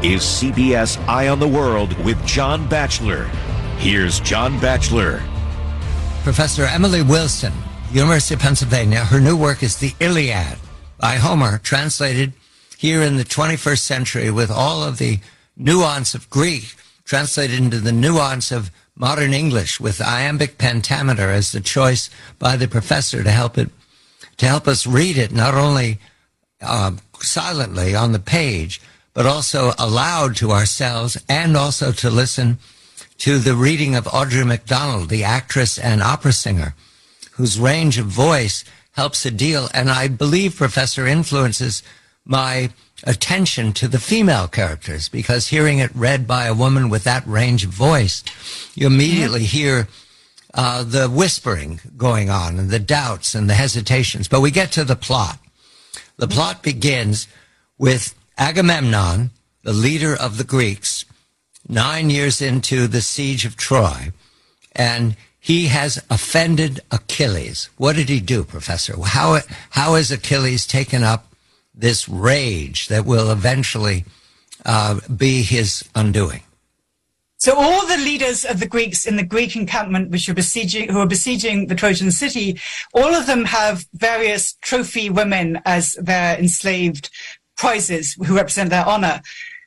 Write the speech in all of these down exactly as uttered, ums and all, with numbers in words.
is C B S Eye on the World with John Batchelor. Here's John Batchelor. Professor Emily Wilson, University of Pennsylvania. Her new work is The Iliad by Homer, translated here in the twenty-first century with all of the nuance of Greek, translated into the nuance of modern English with iambic pentameter as the choice by the professor to help it, to help us read it not only uh, silently on the page, but also aloud to ourselves, and also to listen to the reading of Audrey McDonald, the actress and opera singer, whose range of voice helps a deal, and I believe, Professor, influences my attention to the female characters, because hearing it read by a woman with that range of voice, you immediately hear uh, the whispering going on and the doubts and the hesitations. But we get to the plot. The plot begins with Agamemnon, the leader of the Greeks, nine years into the siege of Troy, and he has offended Achilles. What did he do, Professor? How, how has Achilles taken up this rage that will eventually uh, be his undoing? So all the leaders of the Greeks in the Greek encampment, which are besieging, who are besieging the Trojan city, all of them have various trophy women as their enslaved prizes who represent their honor.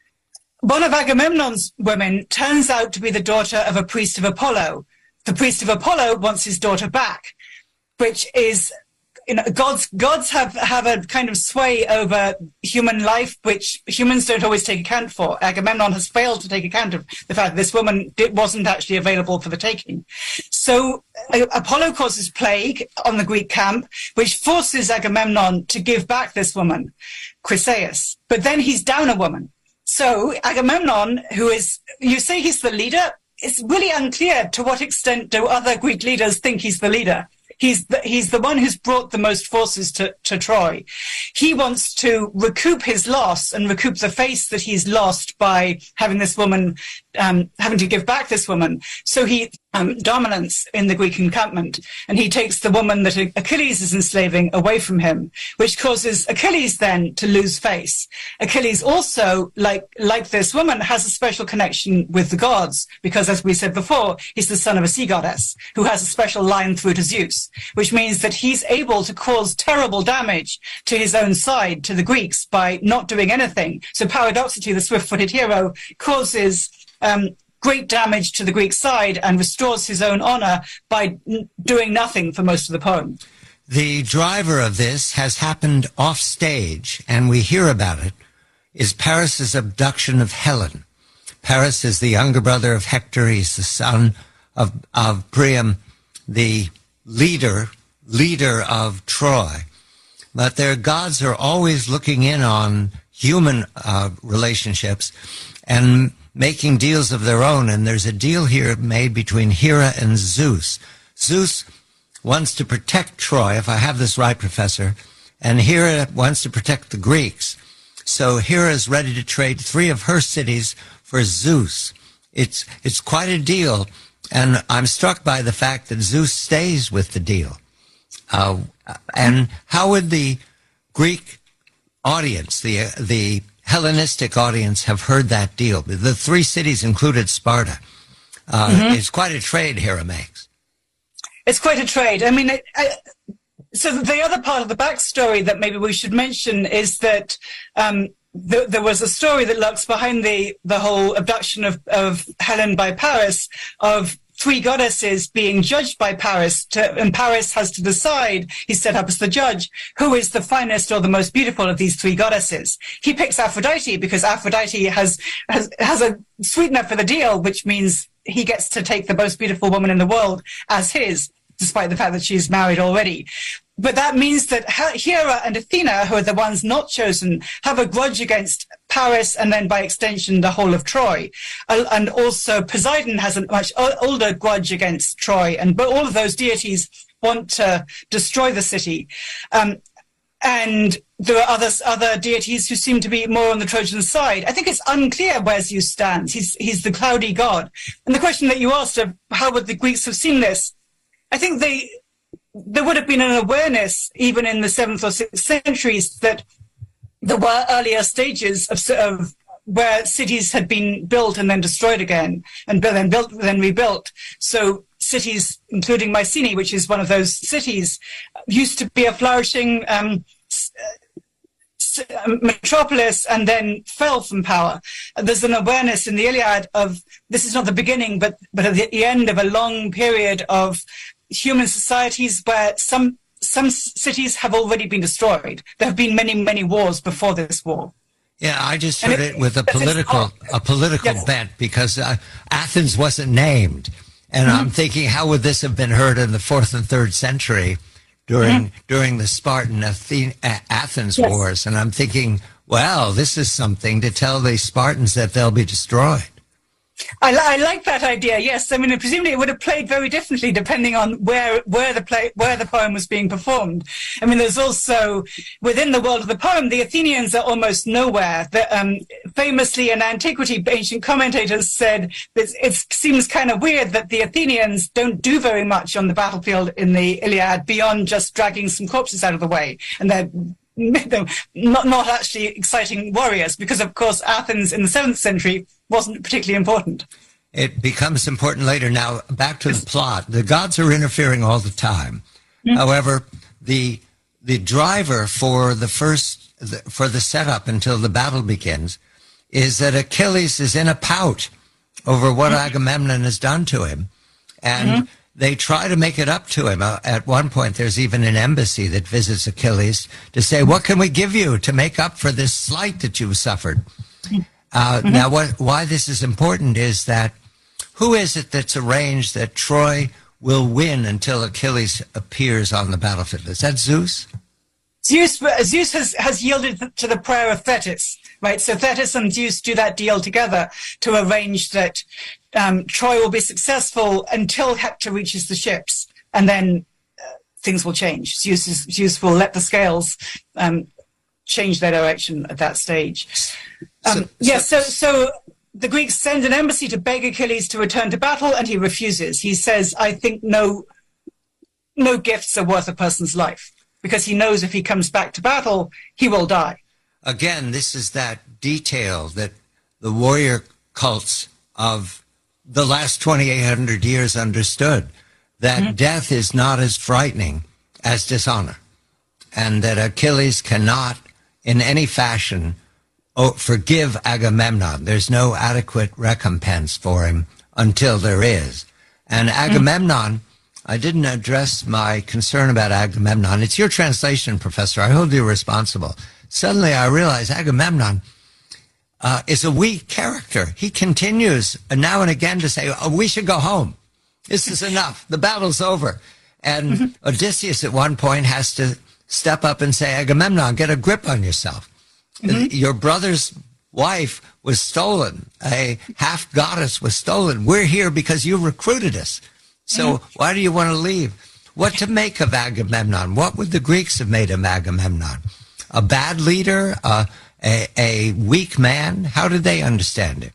One of Agamemnon's women turns out to be the daughter of a priest of Apollo. The priest of Apollo wants his daughter back, which is, you know, gods, gods have, have a kind of sway over human life, which humans don't always take account for. Agamemnon has failed to take account of the fact that this woman did, wasn't actually available for the taking. So uh, Apollo causes plague on the Greek camp, which forces Agamemnon to give back this woman, Chryseis. But then he's down a woman. So Agamemnon, who is, you say he's the leader, it's really unclear to what extent do other Greek leaders think he's the leader. He's the, he's the one who's brought the most forces to, to Troy. He wants to recoup his loss and recoup the face that he's lost by having this woman, um, having to give back this woman. So he um, dominance in the Greek encampment, and he takes the woman that Achilles is enslaving away from him, which causes Achilles then to lose face. Achilles also, like like this woman, has a special connection with the gods, because as we said before, he's the son of a sea goddess who has a special line through to Zeus, which means that he's able to cause terrible damage to his own side, to the Greeks, by not doing anything. So paradoxically, the swift-footed hero causes um, great damage to the Greek side and restores his own honor by n- doing nothing for most of the poem. The driver of this has happened off stage, and we hear about it, is Paris's abduction of Helen. Paris is the younger brother of Hector. He's the son of, of Priam, the leader, leader of Troy. But their gods are always looking in on human uh, relationships and making deals of their own. And there's a deal here made between Hera and Zeus. Zeus wants to protect Troy, if I have this right, Professor, and Hera wants to protect the Greeks. So Hera is ready to trade three of her cities for Zeus. It's, it's quite a deal. And I'm struck by the fact that Zeus stays with the deal. Uh, and how would the Greek audience, the the Hellenistic audience, have heard that deal? The three cities included Sparta. Uh, mm-hmm. It's quite a trade Hera makes. It's quite a trade. I mean, it, I, so the other part of the backstory that maybe we should mention is that um, th- there was a story that lurks behind the, the whole abduction of, of Helen by Paris, of three goddesses being judged by Paris, to, and Paris has to decide, he's set up as the judge, who is the finest or the most beautiful of these three goddesses. He picks Aphrodite because Aphrodite has, has, has a sweetener for the deal, which means he gets to take the most beautiful woman in the world as his, despite the fact that she's married already. But that means that Hera and Athena, who are the ones not chosen, have a grudge against Paris and then by extension the whole of Troy. And also Poseidon has a much older grudge against Troy. And but all of those deities want to destroy the city. Um, and there are other, other deities who seem to be more on the Trojan side. I think it's unclear where Zeus stands. He's, he's the cloudy god. And the question that you asked of how would the Greeks have seen this, I think they... there would have been an awareness, even in the seventh or sixth centuries, that there were earlier stages of, of where cities had been built and then destroyed again, and then built, then rebuilt. So cities, including Mycenae, which is one of those cities, used to be a flourishing um, metropolis and then fell from power. There's an awareness in the Iliad of this is not the beginning, but but at the end of a long period of human societies where some some cities have already been destroyed. There have been many, many wars before this war. Yeah, I just heard it, it with a political a political yes. bent because uh, Athens wasn't named, and mm-hmm. I'm thinking, how would this have been heard in the fourth and third century during mm-hmm. during the Spartan Athen- Athens yes. wars? And I'm thinking, well, this is something to tell the Spartans that they'll be destroyed. I, I like that idea. Yes, I mean, presumably it would have played very differently depending on where where the play where the poem was being performed. I mean, there's also within the world of the poem, the Athenians are almost nowhere. The, um, famously, in antiquity, ancient commentators said that it seems kind of weird that the Athenians don't do very much on the battlefield in the Iliad beyond just dragging some corpses out of the way, and they're not not actually exciting warriors, because of course Athens in the seventh century wasn't particularly important. It becomes important later. Now, back to the plot. The gods are interfering all the time. Mm-hmm. However, the the driver for the first the, for the setup until the battle begins is that Achilles is in a pout over what mm-hmm. Agamemnon has done to him, and mm-hmm. they try to make it up to him. Uh, at one point, there's even an embassy that visits Achilles to say, "What can we give you to make up for this slight that you've suffered?" Uh, mm-hmm. Now, what, why this is important is that who is it that's arranged that Troy will win until Achilles appears on the battlefield? Is that Zeus? Zeus, Zeus has, has yielded to the prayer of Thetis, right? So Thetis and Zeus do that deal together to arrange that um, Troy will be successful until Hector reaches the ships, and then uh, things will change. Zeus, is, Zeus will let the scales um, change their direction at that stage. Um, so, yes, so, so the Greeks send an embassy to beg Achilles to return to battle, and he refuses. He says, I think no, no gifts are worth a person's life, because he knows if he comes back to battle, he will die. Again, this is that detail that the warrior cults of the last twenty-eight hundred years understood, that mm-hmm. death is not as frightening as dishonor, and that Achilles cannot in any fashion oh, forgive Agamemnon. There's no adequate recompense for him until there is. And Agamemnon, I didn't address my concern about Agamemnon. It's your translation, Professor. I hold you responsible. Suddenly I realize Agamemnon uh, is a weak character. He continues now and again to say, oh, we should go home. This is enough. The battle's over. And mm-hmm. Odysseus at one point has to step up and say, Agamemnon, get a grip on yourself. Mm-hmm. Your brother's wife was stolen. A half-goddess was stolen. We're here because you recruited us. So mm-hmm. why do you want to leave? What to make of Agamemnon? What would the Greeks have made of Agamemnon? A bad leader? Uh, a, a weak man? How did they understand it?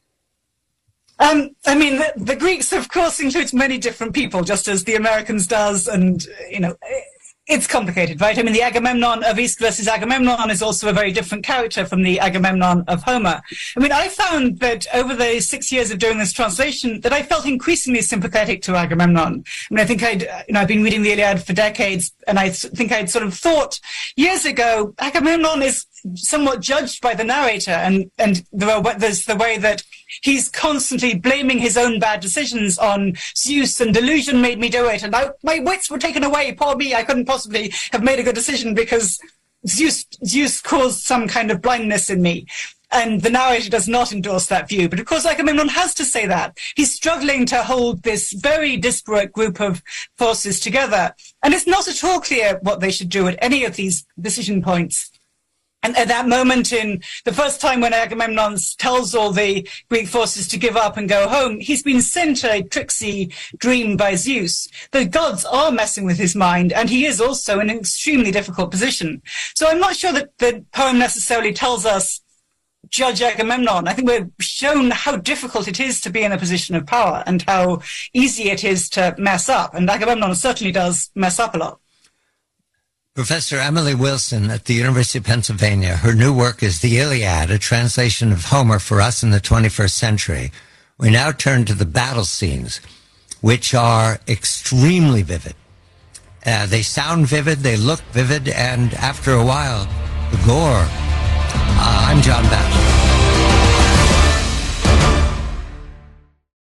Um, I mean, the, the Greeks, of course, includes many different people, just as the Americans does, and, you know... It's complicated, right? I mean, the Agamemnon of Aeschylus' Agamemnon is also a very different character from the Agamemnon of Homer. I mean, I found that over the six years of doing this translation that I felt increasingly sympathetic to Agamemnon. I mean, I think I'd, you know, I've been reading the Iliad for decades, and I think I'd sort of thought years ago, Agamemnon is somewhat judged by the narrator, and, and there's the way that he's constantly blaming his own bad decisions on Zeus, and delusion made me do it, and I, my wits were taken away. Poor me, I couldn't possibly have made a good decision because Zeus, Zeus caused some kind of blindness in me. And the narrator does not endorse that view. But of course, Agamemnon has to say that. He's struggling to hold this very disparate group of forces together. And it's not at all clear what they should do at any of these decision points. And at that moment, in the first time when Agamemnon tells all the Greek forces to give up and go home, he's been sent a tricksy dream by Zeus. The gods are messing with his mind, and he is also in an extremely difficult position. So I'm not sure that the poem necessarily tells us, judge Agamemnon. I think we're shown how difficult it is to be in a position of power and how easy it is to mess up. And Agamemnon certainly does mess up a lot. Professor Emily Wilson at the University of Pennsylvania. Her new work is The Iliad, a translation of Homer for us in the twenty-first century. We now turn to the battle scenes, which are extremely vivid. Uh, they sound vivid, they look vivid, and after a while, the gore. Uh, I'm John Batchelor.